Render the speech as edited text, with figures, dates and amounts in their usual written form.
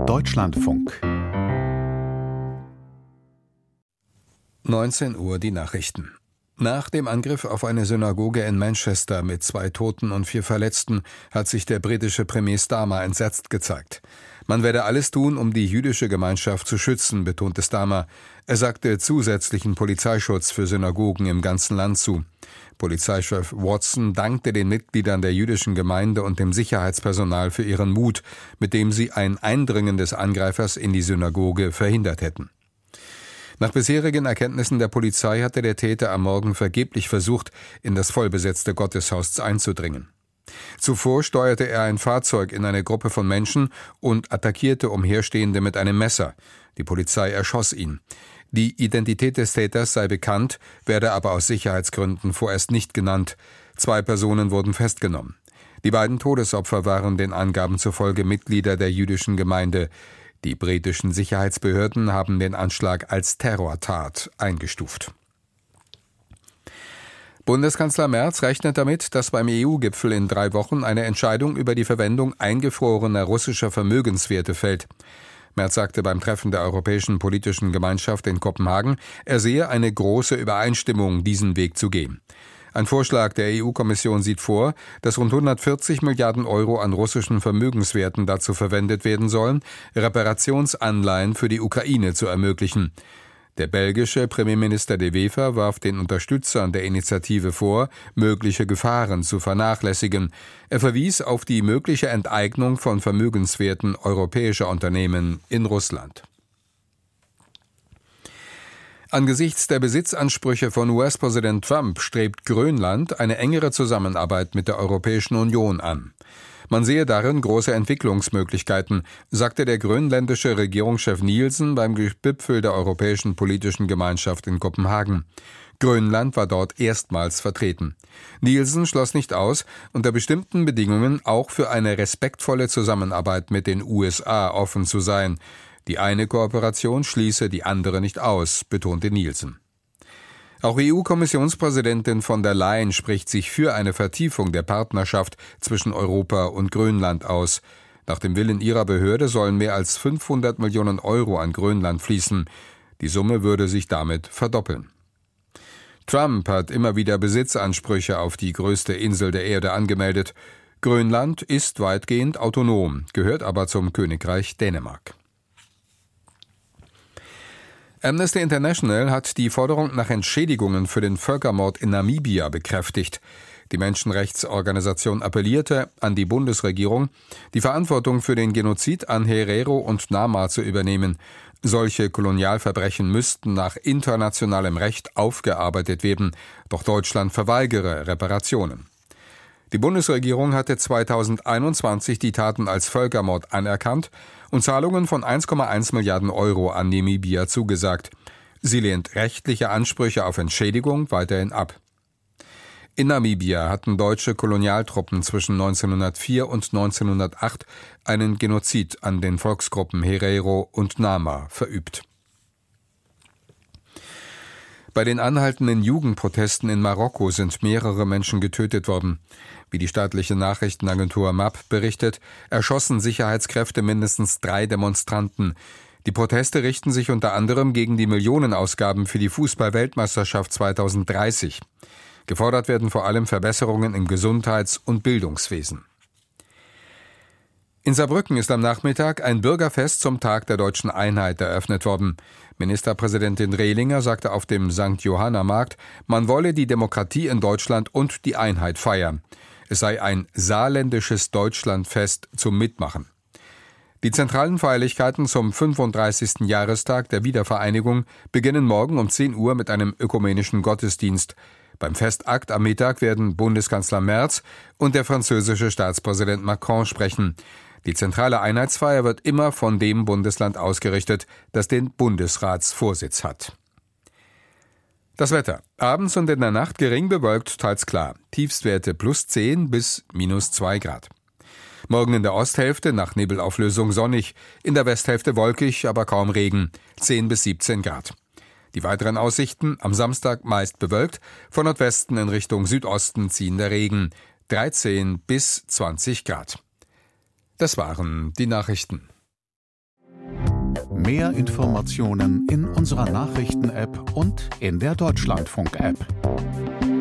Deutschlandfunk. 19 Uhr die Nachrichten. Nach dem Angriff auf eine Synagoge in Manchester mit 2 Toten und 4 Verletzten hat sich der britische Premier Starmer entsetzt gezeigt. Man werde alles tun, um die jüdische Gemeinschaft zu schützen, betonte Starmer. Er sagte zusätzlichen Polizeischutz für Synagogen im ganzen Land zu. Polizeichef Watson dankte den Mitgliedern der jüdischen Gemeinde und dem Sicherheitspersonal für ihren Mut, mit dem sie ein Eindringen des Angreifers in die Synagoge verhindert hätten. Nach bisherigen Erkenntnissen der Polizei hatte der Täter am Morgen vergeblich versucht, in das vollbesetzte Gotteshaus einzudringen. Zuvor steuerte er ein Fahrzeug in eine Gruppe von Menschen und attackierte Umherstehende mit einem Messer. Die Polizei erschoss ihn. Die Identität des Täters sei bekannt, werde aber aus Sicherheitsgründen vorerst nicht genannt. 2 Personen wurden festgenommen. Die beiden Todesopfer waren den Angaben zufolge Mitglieder der jüdischen Gemeinde. Die britischen Sicherheitsbehörden haben den Anschlag als Terrortat eingestuft. Bundeskanzler Merz rechnet damit, dass beim EU-Gipfel in 3 Wochen eine Entscheidung über die Verwendung eingefrorener russischer Vermögenswerte fällt. Merz sagte beim Treffen der Europäischen Politischen Gemeinschaft in Kopenhagen, er sehe eine große Übereinstimmung, diesen Weg zu gehen. Ein Vorschlag der EU-Kommission sieht vor, dass rund 140 Milliarden Euro an russischen Vermögenswerten dazu verwendet werden sollen, Reparationsanleihen für die Ukraine zu ermöglichen. Der belgische Premierminister De Wever warf den Unterstützern der Initiative vor, mögliche Gefahren zu vernachlässigen. Er verwies auf die mögliche Enteignung von Vermögenswerten europäischer Unternehmen in Russland. Angesichts der Besitzansprüche von US-Präsident Trump strebt Grönland eine engere Zusammenarbeit mit der Europäischen Union an. Man sehe darin große Entwicklungsmöglichkeiten, sagte der grönländische Regierungschef Nielsen beim Gipfel der Europäischen Politischen Gemeinschaft in Kopenhagen. Grönland war dort erstmals vertreten. Nielsen schloss nicht aus, unter bestimmten Bedingungen auch für eine respektvolle Zusammenarbeit mit den USA offen zu sein. Die eine Kooperation schließe die andere nicht aus, betonte Nielsen. Auch EU-Kommissionspräsidentin von der Leyen spricht sich für eine Vertiefung der Partnerschaft zwischen Europa und Grönland aus. Nach dem Willen ihrer Behörde sollen mehr als 500 Millionen Euro an Grönland fließen. Die Summe würde sich damit verdoppeln. Trump hat immer wieder Besitzansprüche auf die größte Insel der Erde angemeldet. Grönland ist weitgehend autonom, gehört aber zum Königreich Dänemark. Amnesty International hat die Forderung nach Entschädigungen für den Völkermord in Namibia bekräftigt. Die Menschenrechtsorganisation appellierte an die Bundesregierung, die Verantwortung für den Genozid an Herero und Nama zu übernehmen. Solche Kolonialverbrechen müssten nach internationalem Recht aufgearbeitet werden, doch Deutschland verweigere Reparationen. Die Bundesregierung hatte 2021 die Taten als Völkermord anerkannt und Zahlungen von 1,1 Milliarden Euro an Namibia zugesagt. Sie lehnt rechtliche Ansprüche auf Entschädigung weiterhin ab. In Namibia hatten deutsche Kolonialtruppen zwischen 1904 und 1908 einen Genozid an den Volksgruppen Herero und Nama verübt. Bei den anhaltenden Jugendprotesten in Marokko sind mehrere Menschen getötet worden. Wie die staatliche Nachrichtenagentur MAP berichtet, erschossen Sicherheitskräfte mindestens 3 Demonstranten. Die Proteste richten sich unter anderem gegen die Millionenausgaben für die Fußball-Weltmeisterschaft 2030. Gefordert werden vor allem Verbesserungen im Gesundheits- und Bildungswesen. In Saarbrücken ist am Nachmittag ein Bürgerfest zum Tag der Deutschen Einheit eröffnet worden. Ministerpräsidentin Rehlinger sagte auf dem St. Johanna-Markt, man wolle die Demokratie in Deutschland und die Einheit feiern. Es sei ein saarländisches Deutschlandfest zum Mitmachen. Die zentralen Feierlichkeiten zum 35. Jahrestag der Wiedervereinigung beginnen morgen um 10 Uhr mit einem ökumenischen Gottesdienst. Beim Festakt am Mittag werden Bundeskanzler Merz und der französische Staatspräsident Macron sprechen. Die zentrale Einheitsfeier wird immer von dem Bundesland ausgerichtet, das den Bundesratsvorsitz hat. Das Wetter. Abends und in der Nacht gering bewölkt, teils klar. Tiefstwerte +10 bis -2 Grad. Morgen in der Osthälfte nach Nebelauflösung sonnig, in der Westhälfte wolkig, aber kaum Regen, 10 bis 17 Grad. Die weiteren Aussichten: am Samstag meist bewölkt, von Nordwesten in Richtung Südosten ziehender Regen, 13 bis 20 Grad. Das waren die Nachrichten. Mehr Informationen in unserer Nachrichten-App und in der Deutschlandfunk-App.